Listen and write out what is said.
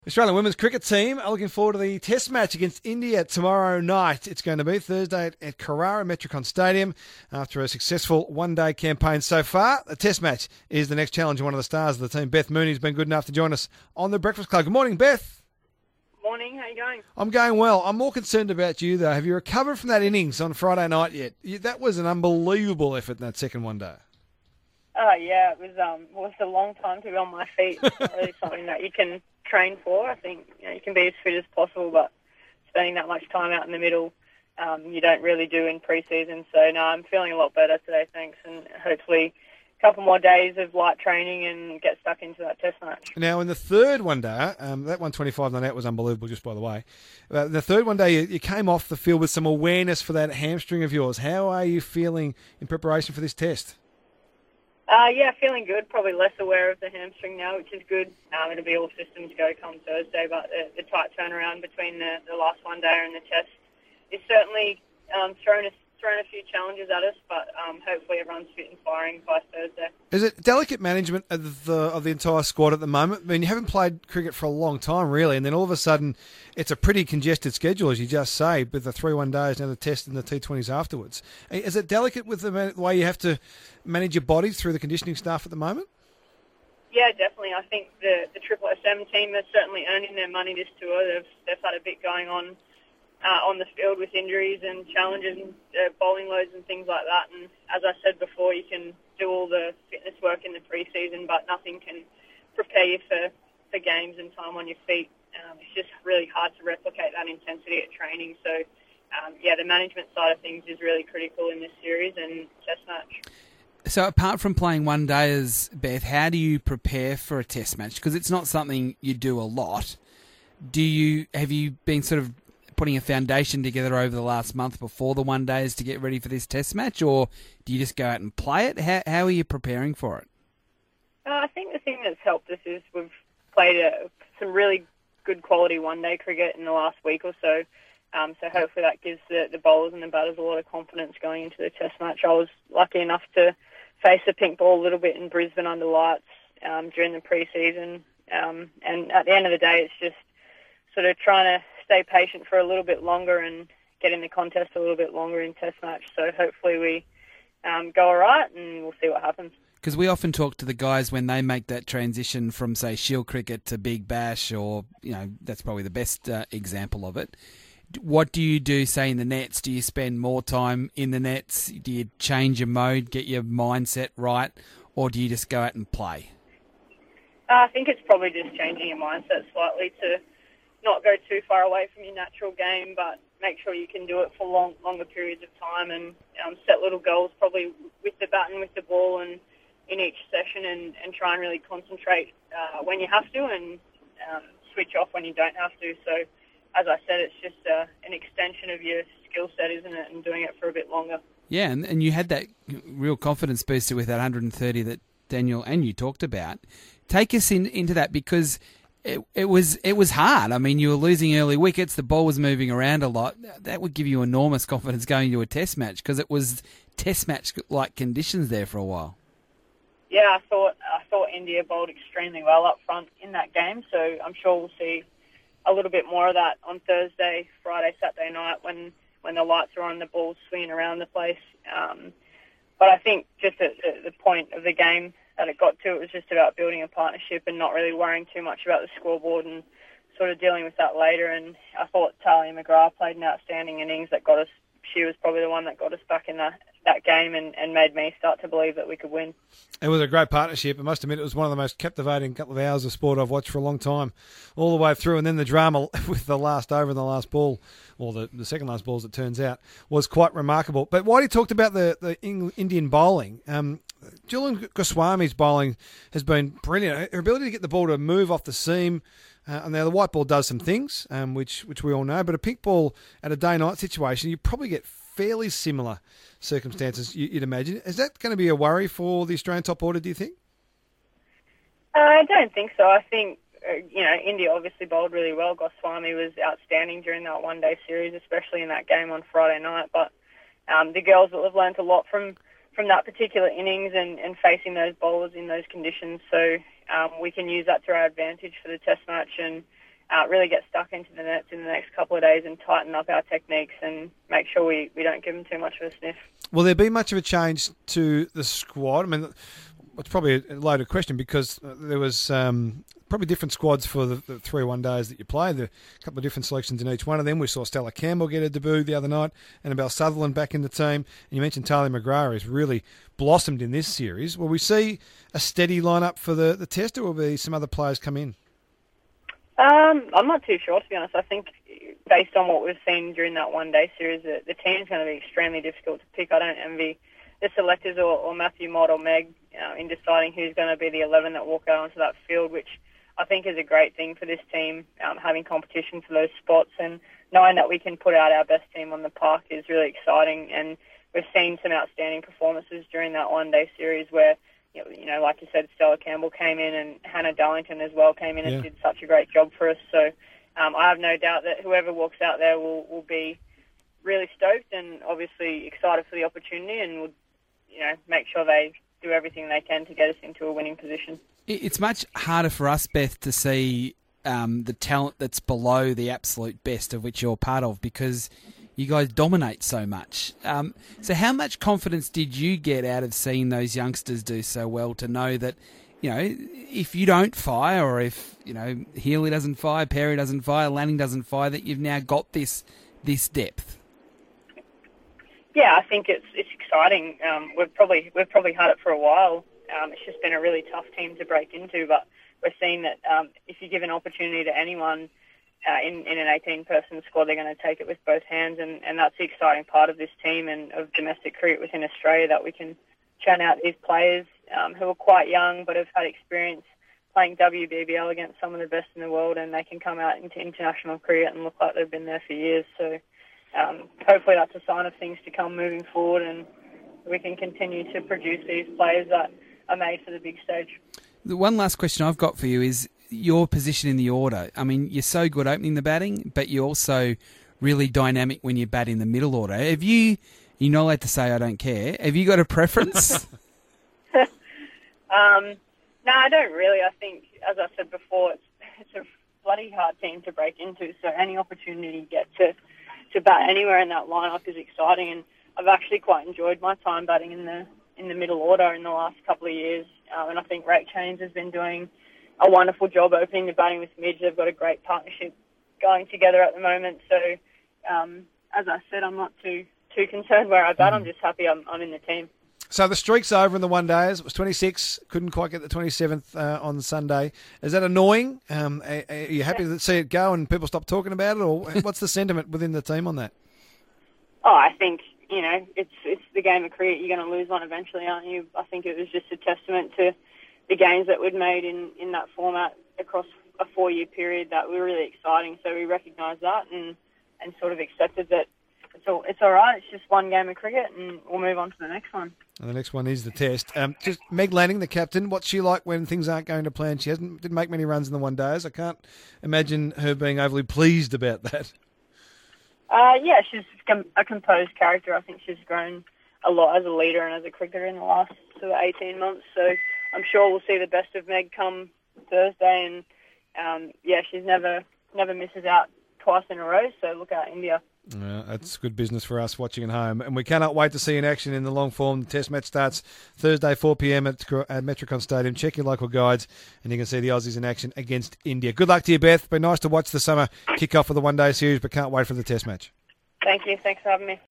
Australian women's cricket team are looking forward to the test match against India tomorrow night. It's going to be Thursday at Carrara Metricon Stadium. After a successful one-day campaign so far, the test match is the next challenge, and one of the stars of the team, Beth Mooney, has been good enough to join us on The Breakfast Club. Good morning, Beth. Morning, how you going? I'm going well. I'm more concerned about you, though. Have you recovered from that innings on Friday night yet? That was an unbelievable effort in that second one-day. Oh, yeah, it was a long time to be on my feet. It's not really something that you can train for. I think you can be as fit as possible, but spending that much time out in the middle, you don't really do in pre-season. So, no, I'm feeling a lot better today, thanks, and hopefully a couple more days of light training and get stuck into that test match. Now, in the third one day, that 125 not out was unbelievable, just by the way. The third one day, you came off the field with some awareness for that hamstring of yours. How are you feeling in preparation for this test? Yeah, feeling good. Probably less aware of the hamstring now, which is good. It'll be all systems go come Thursday, but the tight turnaround between the last one day and the test is certainly thrown a few challenges at us, but hopefully everyone's fit and firing by Thursday. Is it delicate management of the entire squad at the moment? I mean, you haven't played cricket for a long time, really, and then all of a sudden it's a pretty congested schedule, as you just say, with the 3 one-days, now the test and the T20s afterwards. Is it delicate with the way you have to manage your body through the conditioning staff at the moment? Yeah, definitely. I think the Triple SM team is certainly earning their money this tour. They've had a bit going on the field with injuries and challenges and bowling loads and things like that. And as I said before, you can do all the fitness work in the pre-season, but nothing can prepare you for games and time on your feet. It's just really hard to replicate that intensity at training. So, the management side of things is really critical in this series and test match. So apart from playing one days, Beth, how do you prepare for a test match? Because it's not something you do a lot. Have you been sort of putting a foundation together over the last month before the one days to get ready for this test match, or do you just go out and play it? How are you preparing for it? I think the thing that's helped us is we've played some really good quality one-day cricket in the last week or so. So hopefully that gives the bowlers and the batters a lot of confidence going into the test match. I was lucky enough to face the pink ball a little bit in Brisbane under lights during the pre-season. And at the end of the day, it's just sort of trying to stay patient for a little bit longer and get in the contest a little bit longer in test match. So hopefully we go all right, and we'll see what happens. Because we often talk to the guys when they make that transition from, say, Shield cricket to Big Bash, or, that's probably the best example of it. What do you do, say, in the nets? Do you spend more time in the nets? Do you change your mode, get your mindset right, or do you just go out and play? I think it's probably just changing your mindset slightly to not go too far away from your natural game, but make sure you can do it for longer periods of time, and set little goals probably with the bat and with the ball and in each session, and try and really concentrate when you have to, and switch off when you don't have to. So, as I said, it's just an extension of your skill set, isn't it, and doing it for a bit longer. Yeah, and you had that real confidence booster with that 130 that Daniel and you talked about. Take us into that, because it was hard. I mean, you were losing early wickets, the ball was moving around a lot. That would give you enormous confidence going into a test match, because it was test match-like conditions there for a while. Yeah, I thought India bowled extremely well up front in that game, so I'm sure we'll see a little bit more of that on Thursday, Friday, Saturday night when the lights are on, the ball's swinging around the place. But I think just at the point of the game that it got to, it was just about building a partnership and not really worrying too much about the scoreboard and sort of dealing with that later. And I thought Talia McGrath played an outstanding innings that got us. She was probably the one that got us back in that game and made me start to believe that we could win. It was a great partnership. I must admit, it was one of the most captivating couple of hours of sport I've watched for a long time, all the way through. And then the drama with the last over and the last ball, or the second last ball, as it turns out, was quite remarkable. But while you talked about the Indian bowling, Julian Goswami's bowling has been brilliant. Her ability to get the ball to move off the seam, and now the white ball does some things, which we all know, but a pink ball at a day-night situation, you probably get fairly similar circumstances, you'd imagine. Is that going to be a worry for the Australian top order, do you think? I don't think so. I think, India obviously bowled really well. Goswami was outstanding during that one-day series, especially in that game on Friday night. But the girls will have learnt a lot from that particular innings and facing those bowlers in those conditions. So we can use that to our advantage for the test match and really get stuck into the nets in the next couple of days and tighten up our techniques and make sure we don't give them too much of a sniff. Will there be much of a change to the squad? I mean, it's probably a loaded question because there was probably different squads for the 3 one-days that you played. There a couple of different selections in each one of them. We saw Stella Campbell get a debut the other night, Annabelle Sutherland back in the team. And you mentioned Talia McGrath has really blossomed in this series. Will we see a steady lineup for the test, or will there be some other players come in? I'm not too sure, to be honest. I think based on what we've seen during that one-day series, the team's going to be extremely difficult to pick. I don't envy the selectors or Matthew Mott or Meg in deciding who's going to be the 11 that walk out onto that field, which I think is a great thing for this team, having competition for those spots, and knowing that we can put out our best team on the park is really exciting. And we've seen some outstanding performances during that one-day series where, you know, like you said, Stella Campbell came in and Hannah Darlington as well came in and did such a great job for us. So I have no doubt that whoever walks out there will be really stoked and obviously excited for the opportunity and would, make sure they do everything they can to get us into a winning position. It's much harder for us, Beth, to see the talent that's below the absolute best of which you're part of because you guys dominate so much. So how much confidence did you get out of seeing those youngsters do so well to know that, if you don't fire or if, Healy doesn't fire, Perry doesn't fire, Lanning doesn't fire, that you've now got this depth? Yeah, I think it's exciting. We've probably had it for a while. It's just been a really tough team to break into, but we're seeing that if you give an opportunity to anyone in an 18-person squad, they're going to take it with both hands, and that's the exciting part of this team and of domestic cricket within Australia, that we can churn out these players who are quite young but have had experience playing WBBL against some of the best in the world, and they can come out into international cricket and look like they've been there for years. So hopefully that's a sign of things to come moving forward, and we can continue to produce these players that are made for the big stage. The one last question I've got for you is your position in the order. I mean, you're so good opening the batting, but you're also really dynamic when you bat in the middle order. You're not allowed to say I don't care. Have you got a preference? No, I don't really. I think, as I said before, it's a bloody hard team to break into, so any opportunity you get to bat anywhere in that lineup is exciting, and I've actually quite enjoyed my time batting in the middle order in the last couple of years, and I think Rach Chains has been doing a wonderful job opening the batting with Midge. They've got a great partnership going together at the moment, so as I said, I'm not too concerned where I bat. I'm just happy I'm in the team. So the streak's over in the one days. It was 26, couldn't quite get the 27th on Sunday. Is that annoying? Are you happy to see it go and people stop talking about it, or what's the sentiment within the team on that? Oh, I think, it's the game of cricket. You're going to lose one eventually, aren't you? I think it was just a testament to the games that we'd made in that format across a 4-year period that were really exciting. So we recognised that and sort of accepted that it's all right. It's just one game of cricket, and we'll move on to the next one. And the next one is the test. Just Meg Lanning, the captain, what's she like when things aren't going to plan? She didn't make many runs in the one days. I can't imagine her being overly pleased about that. Yeah, she's a composed character. I think she's grown a lot as a leader and as a cricketer in the last sort of 18 months. So I'm sure we'll see the best of Meg come Thursday. And she's never misses out twice in a row. So look out, India. That's good business for us watching at home. And we cannot wait to see in action in the long form. The test match starts Thursday, 4 p.m. at Metricon Stadium. Check your local guides and you can see the Aussies in action against India. Good luck to you, Beth. Been nice to watch the summer kick off of the one-day series, but can't wait for the test match. Thank you. Thanks for having me.